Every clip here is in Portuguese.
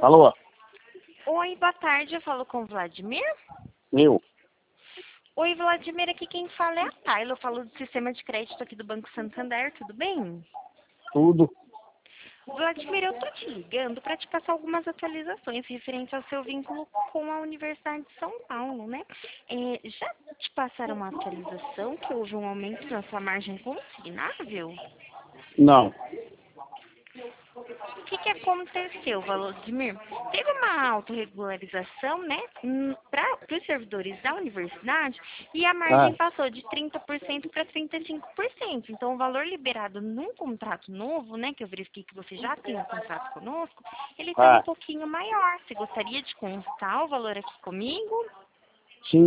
Alô? Oi, boa tarde, eu falo com o Vladimir. Eu? Oi, Vladimir, aqui quem fala é a Tayla, eu falo do sistema de crédito aqui do Banco Santander, tudo bem? Tudo. Vladimir, eu tô te ligando para te passar algumas atualizações referentes ao seu vínculo com a Universidade de São Paulo, né? Já te passaram uma atualização que houve um aumento na sua margem consignável? Não. O que aconteceu, Vladimir? Teve uma autorregularização, né, para os servidores da universidade e a margem Ah, passou de 30% para 35%. Então, o valor liberado num contrato novo, né, que eu verifiquei que você já tem um contrato conosco, ele está um ah, pouquinho maior. Você gostaria de constar o valor aqui comigo? sim.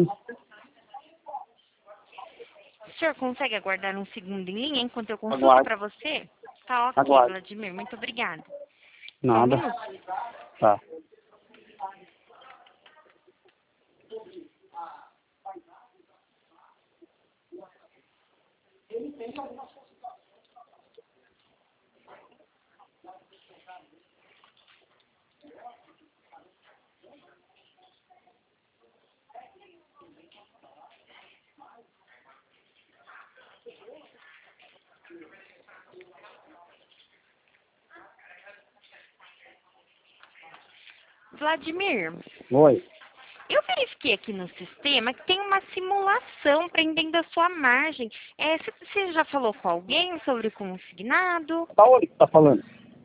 O senhor consegue aguardar um segundo em linha enquanto eu consulto Aguardo. para você? Tá ok, Aguardo. Vladimir, muito obrigada. Só um Nada. minuto. Tá. Vladimir, Oi. eu verifiquei aqui no sistema que tem uma simulação prendendo a sua margem. Você já falou com alguém sobre o consignado? Da onde que tá falando?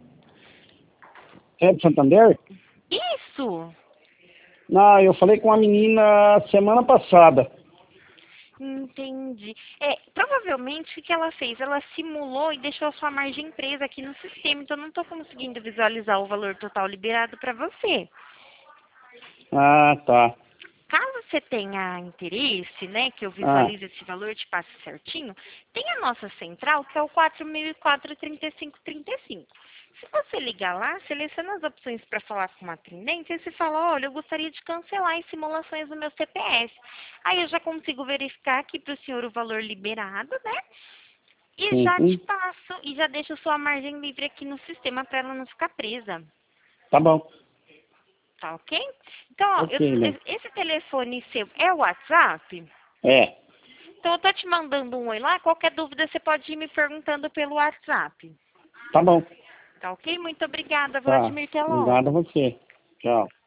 É de Santander? Isso! Não, eu falei com a menina semana passada. Entendi. Provavelmente o que ela fez? Ela simulou e deixou a sua margem presa aqui no sistema, então eu não estou conseguindo visualizar o valor total liberado para você. Ah, tá. Caso você tenha interesse, né, que eu Ah, visualize esse valor e te passe certinho, tem a nossa central, que é o 4004-3535. Se você ligar lá, seleciona as opções para falar com uma atendente e você fala, olha, eu gostaria de cancelar as simulações do meu CPF. Aí eu já consigo verificar aqui para o senhor o valor liberado, né? E já te uhum. passo, e já deixo sua margem livre aqui no sistema para ela não ficar presa. Tá bom. Tá ok? Então, ó, Ok, né? esse telefone seu é o WhatsApp? É. Então, eu tô te mandando um oi lá. Qualquer dúvida, você pode ir me perguntando pelo WhatsApp. Tá bom. Tá ok? Muito obrigada, Tá. Vladimir. Até Obrigado a logo. você. Tchau.